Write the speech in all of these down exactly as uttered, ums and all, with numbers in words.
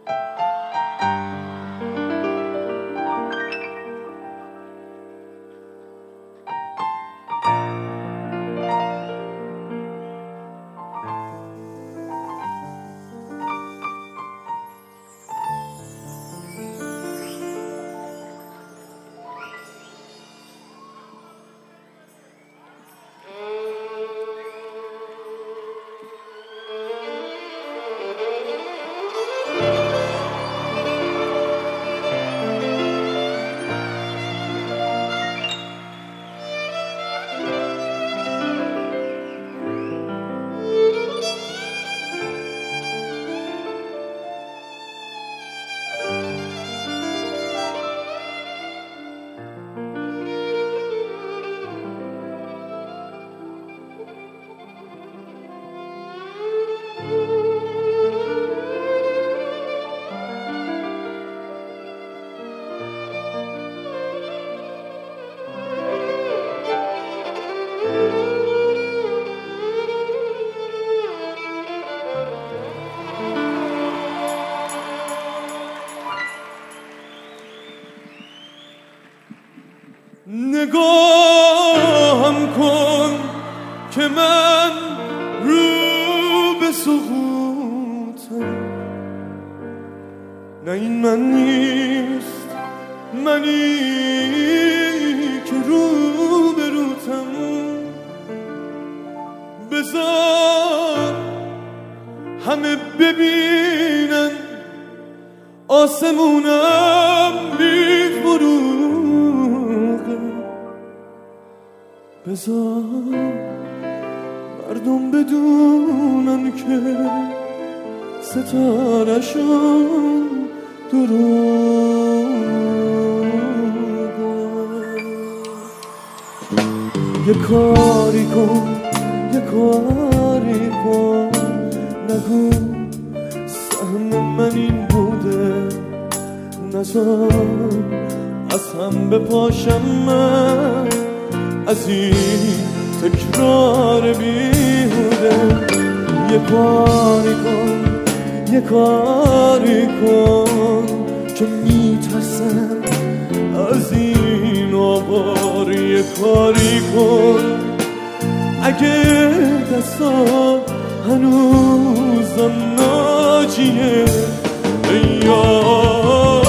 نگاهم کن که من رو به سقوطم، نه این من نیست منی که رو به روتم. بذار همه ببینن آسمونم میفروغه، بذار مردم بدونن که ستاره‌شون دروغه. یه کاری کن یه کاری کن، نگو سهم من این بوده، نذار از هم بپاشم من از این تکرار بیهوده. یه کاری کن یه کاری کن که میترسم از این آوار. یه کاری کن اگه دستا هنوزم ناجیه یا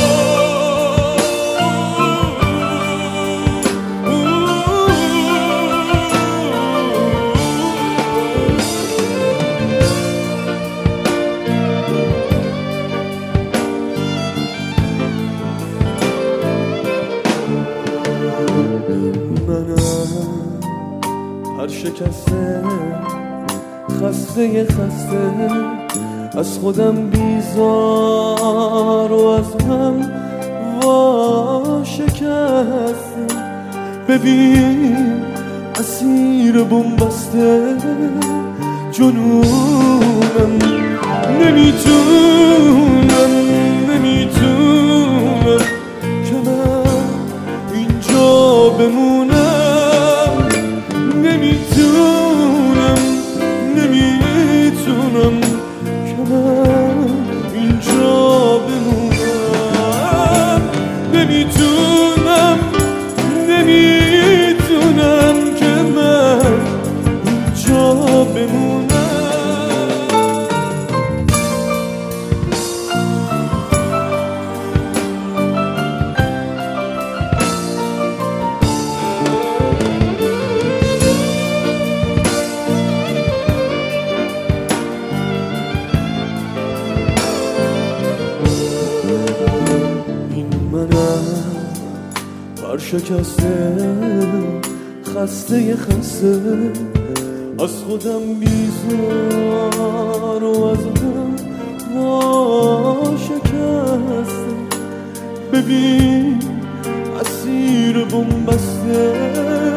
هر شکسته خسته خسته از خودم بیزار و از هم وا شکسته. ببین اسیر بنبسته جنونم، نمیتونم نمیتونم که من اینجا بمونم، نمیتونم نمیتونم که من اینجا بمونم، نمیتونم نمیتونم که من اینجا بمونم. شکسته خسته خسته از خودم بیزار و از هم وا شکسته. ببین اسیر بنبسته